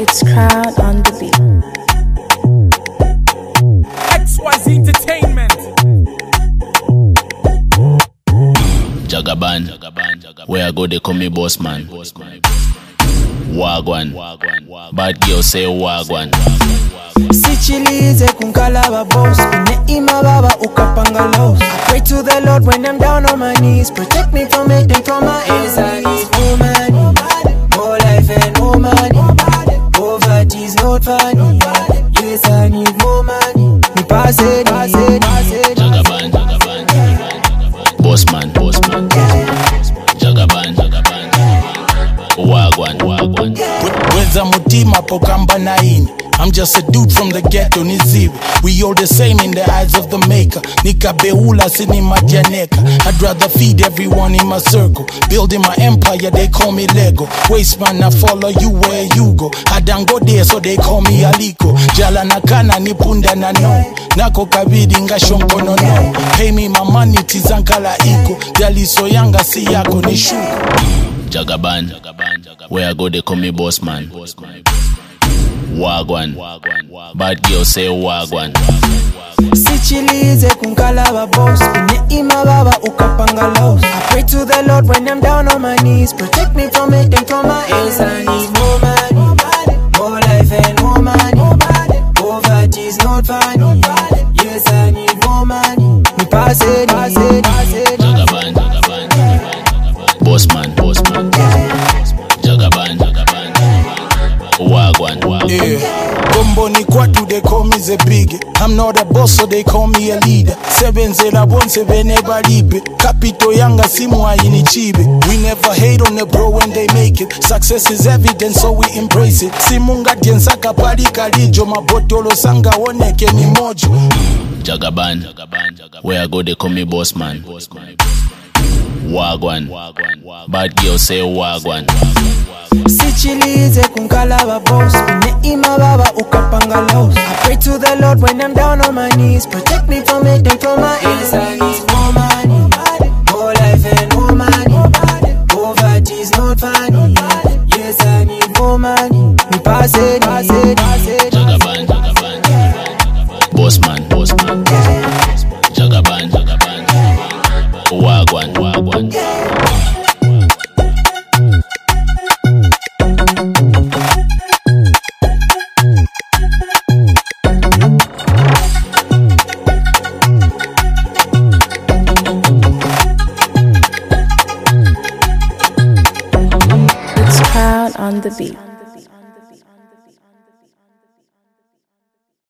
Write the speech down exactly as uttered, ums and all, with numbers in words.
It's Crown on the beat. X Y Z Entertainment. Jagaban, where I go they call me boss man. Wagwan, bad girl say wagwan. Sichilize kunkalaba boss, neima baba ukapanga lows. Pray to the Lord when I'm down on my knees. Protect me from it and from my enemies. I need more money, more life and more money. Poverty's not funny. Yes, I need more money. Me pass it, pass it, pass it. Jagaban, Jagaban, boss man, boss man. Jagaban, Jagaban, wagwan, wagwan. Weza mutima pokambana naini. I'm just a dude from the ghetto, Niziwi. We all the same in the eyes of the maker. Nika beula sini madianeka. I'd rather feed everyone in my circle. Building my empire, they call me Lego. Waste man, I follow you where you go. I don't go there, so they call me Aliko. Jala nakana nipunda na no. Nako kabidi nga shonko no no. Pay me my money, tizankala iko. Jali so yanga si yako ni shuko. Jagaban, where I go they call me boss man. Wagwan, bad girl say wagwan. Sichilize kunkalaba boss, neima baba ukapanga lows. I pray to the Lord when I'm down on my knees. Protect me from it and from my enemies. I need more money, more life and more money. Poverty's not funny. Yes, I need more money. Me pass it, pass it, pass it. Jagaban, Jagaban, boss man, boss man. Jagaban, Jagaban, wagwan, wagwan. Yeah, Gombo ni kwatu, they call me the big. I'm not a boss, so they call me a leader. Seven zera one seven never leave it. Capito yanga simwa ini chibe. We never hate on the bro when they make it. Success is evident, so we embrace it. Simunga tiensaka pali kalijo. Mabotolo sanga woneke ni mojo. Jagaban, where I go they call me boss man. Wagwan, bad girl say wagwan. Sichilize kunkalaba boss, neima baba ukapanga lows. I pray to the Lord when I'm down on my knees. Protect me from it and from my enemies. I need more money, more life and more money. Poverty's not funny. Yes, I need more money. Me pass it, pass it, pass it. Jagaban, Jagaban, boss man, boss man. Jagaban, Jagaban, wagwan, wagwan. It's Crown on the beat.